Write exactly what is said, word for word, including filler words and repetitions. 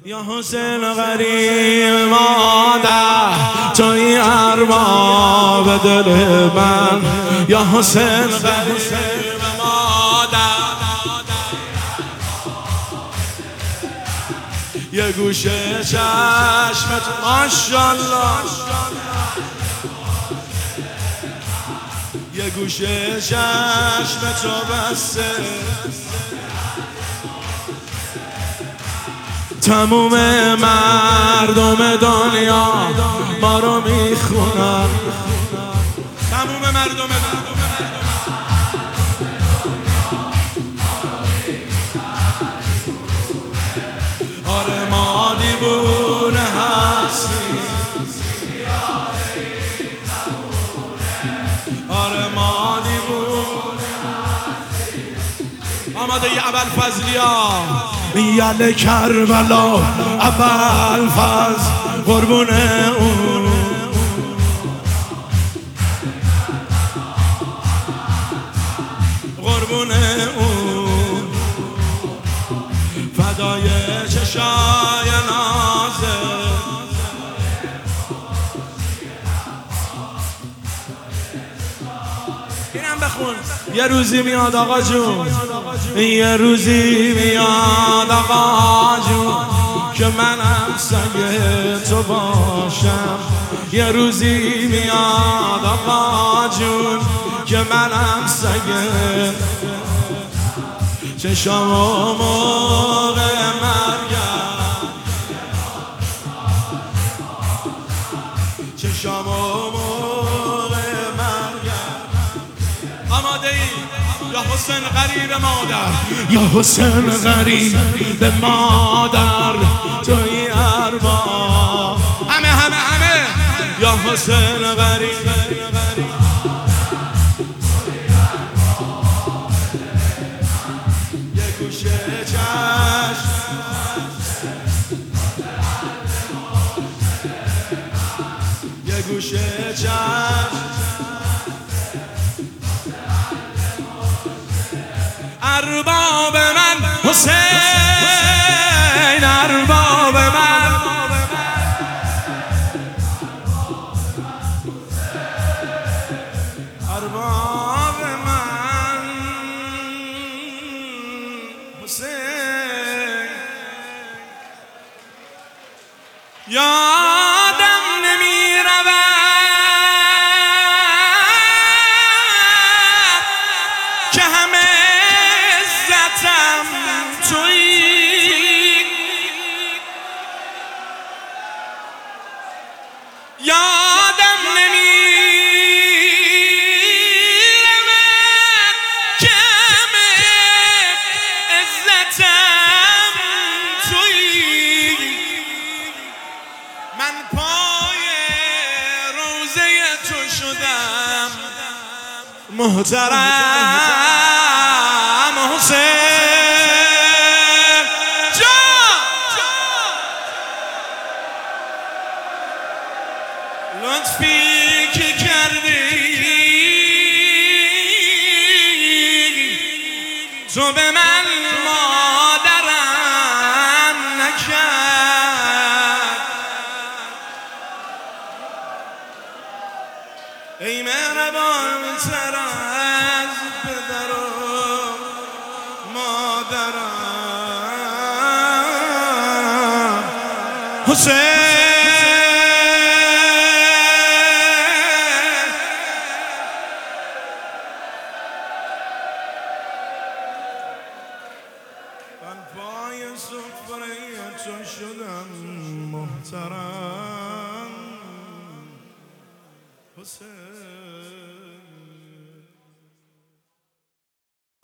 یا حسین غریب مادر توی ارباب دل من، یا حسین غریب مادر یه گوشه چشمت ماشاءالله، یه گوشه چشمت رو بسته تموم مردم دنیا ما رو میخونن، تموم مردم دنیا آره ما دیوونه هستیم، آره ما دیوونه هستیم. آماده ی ابوالفضلیا یل کربلا ابوالفضل قربون اون، قربون اون فدای چشای نازه اینم بخون. یه روزی میاد آقا جون، یه روزی میاد آقا جون که منم سگ تو باشم، یه روزی میاد آقا جون که منم سگ چشام و موقع مرگم، چشام و موقع مرگم. آماده ای؟ یا حسین غریب مادر، یا حسین غریب مادر توی ارباب، همه همه همه یا حسین غریب یه گوشه چشم یه گوشه چشم ارباب من حسین، ارباب من ارباب من حسین. یادم نمی رود که همه تویی، یادم نمیرود که همه عزتم تویی، من پای روزه تو شدم محترم حسین. لطفی که کردی تو به من مادرم نکرد، ای مهربان تر از پدر و مادرم حسین. من پای سفره تو شدم محترم حسین.